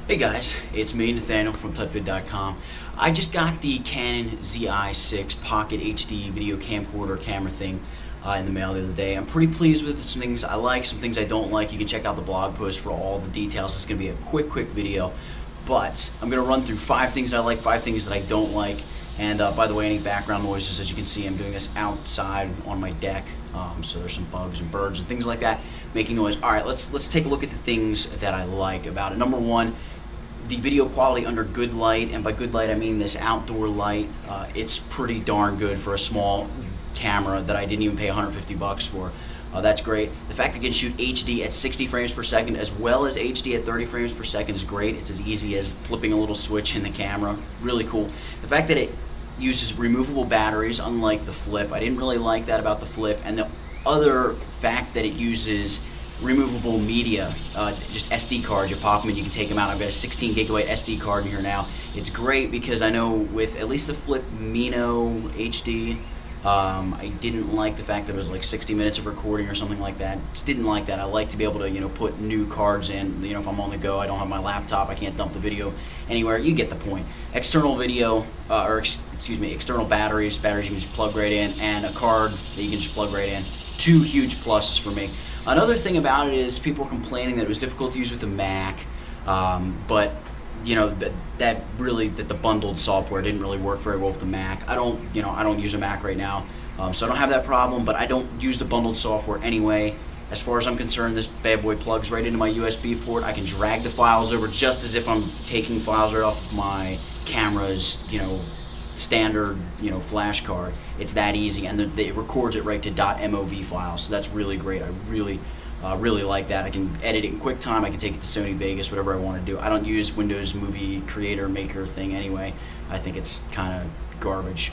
Hey guys, it's me, Nathaniel from tutvid.com. I just got the Canon ZI-6 Pocket HD video camcorder camera thing in the mail the other day. I'm pretty pleased with it. Some things I like, some things I don't like. You can check out the blog post for all the details. It's going to be a quick video, but I'm going to run through 5 things I like, 5 things that I don't like. And by the way, any background noises, as you can see, I'm doing this outside on my deck, so there's some bugs and birds and things like that making noise. All right, let's take a look at the things that I like about it. Number one, the video quality under good light, and by good light I mean this outdoor light. It's pretty darn good for a small camera that I didn't even pay 150 bucks for. That's great. The fact that it can shoot HD at 60 frames per second as well as HD at 30 frames per second is great. It's as easy as flipping a little switch in the camera. Really cool. The fact that it uses removable batteries, unlike the Flip. I didn't really like that about the Flip. And the other fact that it uses removable media, just SD cards. You pop them and you can take them out. I've got a 16 gigabyte SD card in here now. It's great because I know with at least the Flip Mino HD, I didn't like the fact that it was like 60 minutes of recording or something like that. Just didn't like that. I like to be able to, put new cards in. If I'm on the go, I don't have my laptop, I can't dump the video anywhere. You get the point. External video, external batteries you can just plug right in, and a card that you can just plug right in. 2 huge pluses for me. Another thing about it is people were complaining that it was difficult to use with the Mac, but that the bundled software didn't really work very well with the Mac. I don't use a Mac right now, so I don't have that problem. But I don't use the bundled software anyway. As far as I'm concerned, this bad boy plugs right into my USB port. I can drag the files over just as if I'm taking files right off of my camera's standard flash card. It's that easy, and it records it right to .mov files, so that's really great. I really like that. I can edit it in QuickTime. I can take it to Sony Vegas, whatever I want to do. I don't use Windows Movie Creator Maker thing anyway. I think it's kind of garbage.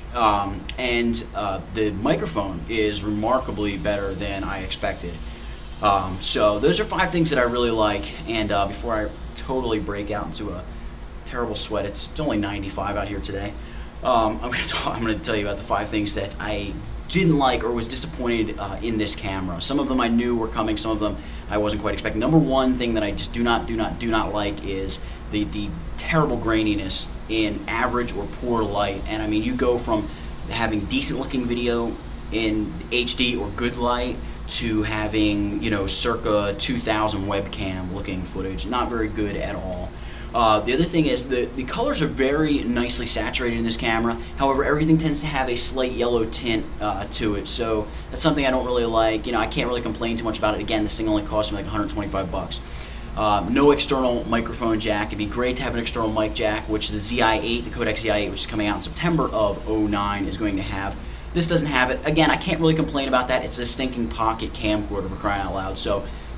The microphone is remarkably better than I expected. So those are 5 things that I really like. And before I totally break out into a terrible sweat, it's only 95 out here today. I'm going to tell you about the 5 things that I didn't like or was disappointed in this camera. Some of them I knew were coming, some of them I wasn't quite expecting. Number one thing that I just do not like is the terrible graininess in average or poor light. And I mean, you go from having decent looking video in HD or good light to having circa 2000 webcam looking footage. Not very good at all. The other thing is the colors are very nicely saturated in this camera. However, everything tends to have a slight yellow tint to it, so that's something I don't really like. I can't really complain too much about it. Again, this thing only cost me like 125 bucks. No external microphone jack. It'd be great to have an external mic jack, which the ZI-8, the Codec ZI-8, which is coming out in September of '09, is going to have. This doesn't have it. Again, I can't really complain about that. It's a stinking pocket camcorder, for crying out loud. So,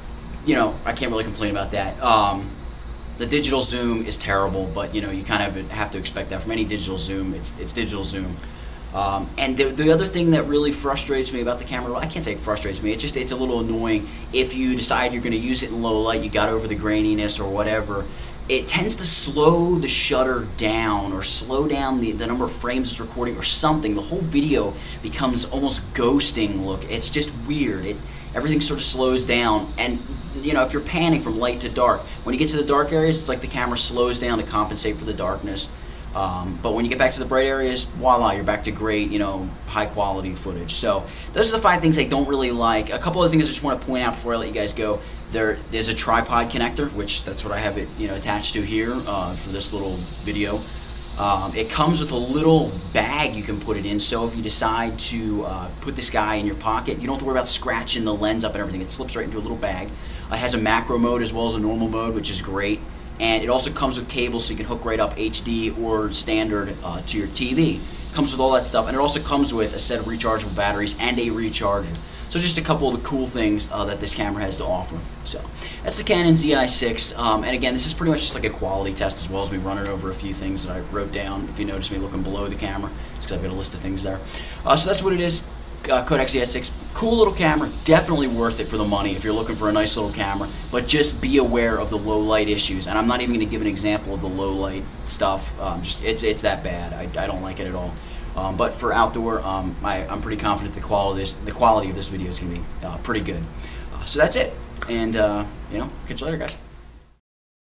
I can't really complain about that. The digital zoom is terrible, but you kind of have to expect that from any digital zoom. It's digital zoom. And the other thing that really frustrates me about the camera, well, I can't say it frustrates me, it's a little annoying. If you decide you're going to use it in low light, you got over the graininess or whatever, it tends to slow the shutter down or slow down the number of frames it's recording or something. The whole video becomes almost ghosting look. It's just weird. Everything sort of slows down, and if you're panning from light to dark, when you get to the dark areas, it's like the camera slows down to compensate for the darkness. But when you get back to the bright areas, voila, you're back to great, high quality footage. So those are the 5 things I don't really like. A couple other things I just want to point out before I let you guys go. There's a tripod connector, which that's what I have it attached to here for this little video. It comes with a little bag you can put it in, so if you decide to put this guy in your pocket, you don't have to worry about scratching the lens up and everything. It slips right into a little bag. It has a macro mode as well as a normal mode, which is great. And it also comes with cables, so you can hook right up HD or standard to your TV. It comes with all that stuff, and it also comes with a set of rechargeable batteries and a recharger. So just a couple of the cool things that this camera has to offer. So that's the Canon ZI-6, and again, this is pretty much just like a quality test as well as me running over a few things that I wrote down. If you notice me looking below the camera, just because I've got a list of things there. So that's what it is. Codec ZI-6, cool little camera, definitely worth it for the money if you're looking for a nice little camera, but just be aware of the low light issues. And I'm not even going to give an example of the low light stuff. It's that bad. I don't like it at all. But for outdoor, I'm pretty confident the quality of this video is going to be pretty good. So that's it, and catch you later, guys.